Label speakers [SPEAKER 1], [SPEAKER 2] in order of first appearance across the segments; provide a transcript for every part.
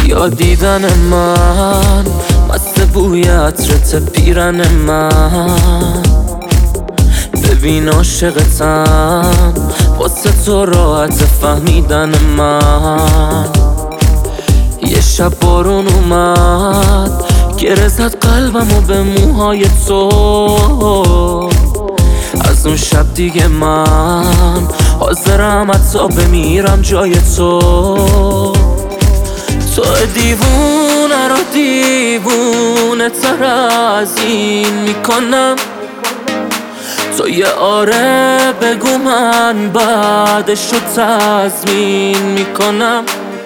[SPEAKER 1] یا دیدن من مست بوی عطرت پیرن من، ببین عاشقتم واسه تو راحت فهمیدن من. یه شب بارون اومد گره زد قلبمو به موهای تو، از اون شب دیگه من حاضرم حتی بمیرم جای تو. تو دیوونه رو دیوونه تر از این میکنم، تو یه آره بگو من بعدشو تضمین میکنم.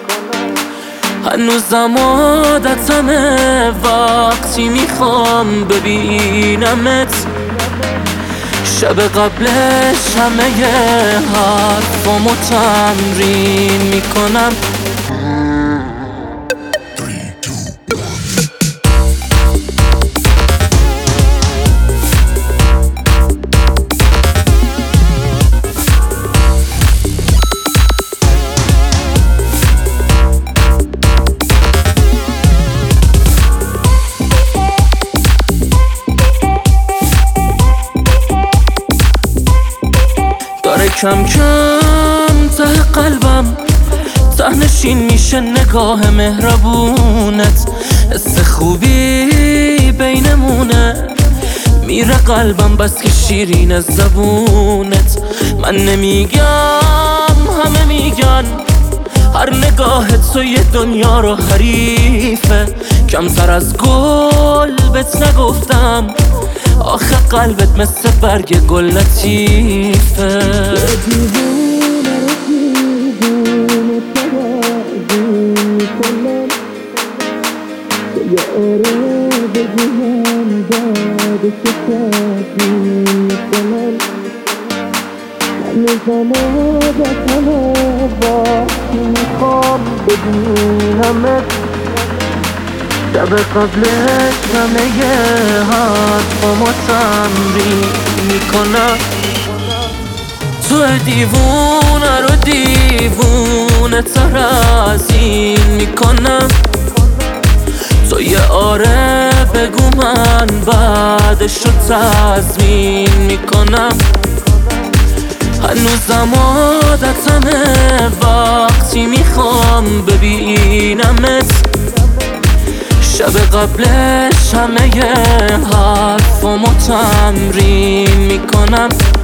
[SPEAKER 1] هنوزم عادتمه وقتی میخوام ببینمت، شب قبلش همه حرفامو تمرین میکنم. کم کم ته قلبم تهنشین میشه نگاه مهربونت، حس خوبی بینمونه میره قلبم بس که شیرین از زبونت. من نمیگم همه میگن هر نگاهت تو یه دنیا رو حریفه، کمتر از گل بهت نگفتم آخه قلبت مثل برگ گل لطیفه. شب قبلش همه حرفامو تمرین میکنم. تو دیوونه رو دیوونه تر از این میکنم، تو یه آره بگو من بعدشو تضمین میکنم. هنوزم عادتمه وقتی میخوام ببینمت، شب قبلش همه حرفامو تمرین میکنم.